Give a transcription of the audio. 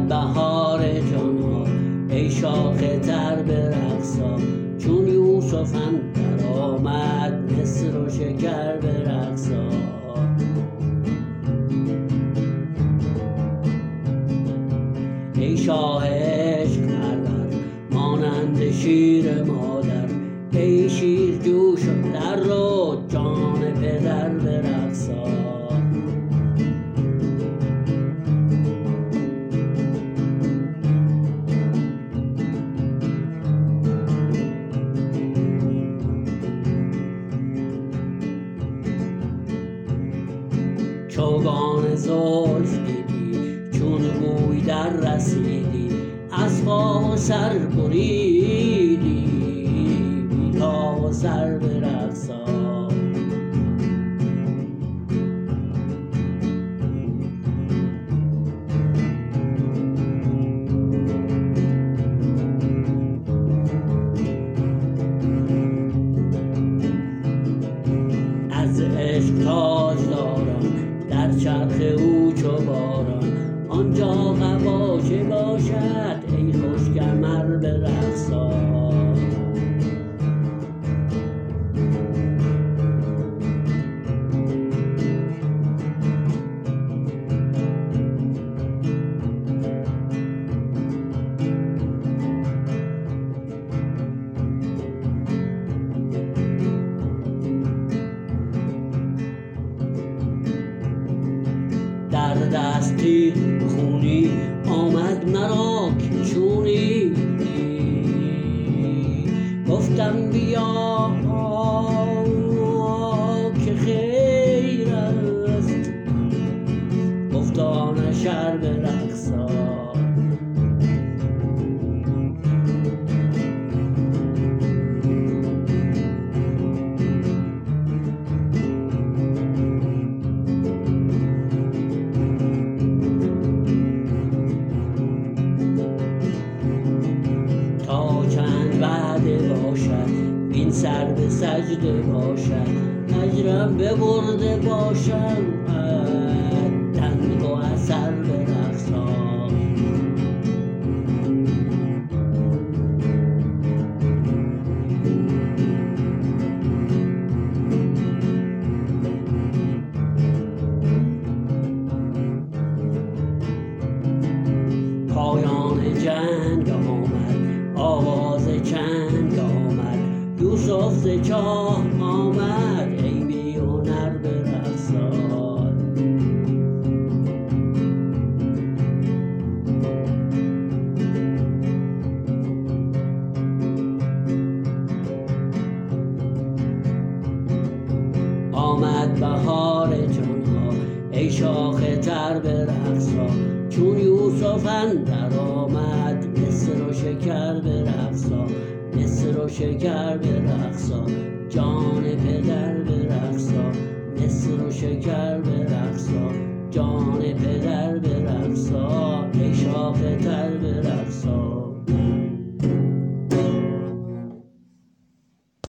آمد بهار جانها، ای شاخ تر به رقصا. چون یوسف اندر آمد، مصر و شکر به رقصا. ای شاه عشق پرور مانند شیر مادر، ای شیر جوش در رو جان پدر به رقصا. چوگان زلف دیدی چون موی در رسیدی، از پا و سر بریدی بی پا و سر به رقصا. از عشق تاج داران در چرخ او چو باران، آنجا قبا چه باشد ای خوش کمر به رقصا. در دستی خونی آمد مرا که چونی، گفتم بیا که خیر است، گفتا نه شر به رقصا. باشد این سر به سجده باشد، اجرم ببرده باشم تنگ و اثر به رقصا. پایان جنگ آمد، آواز چنگ آمد، یوسف ز چاه آمد، ای بی هنر به رقصا. آمد بهار جانها، ای شاخ تر به رقصا. چون یوسف اندر آمد، مصر و شکر به رقصا. مصر و شکر به رقصا، جان پدر به رقصا. مصر و شکر به رقصا، جان پدر به رقصا.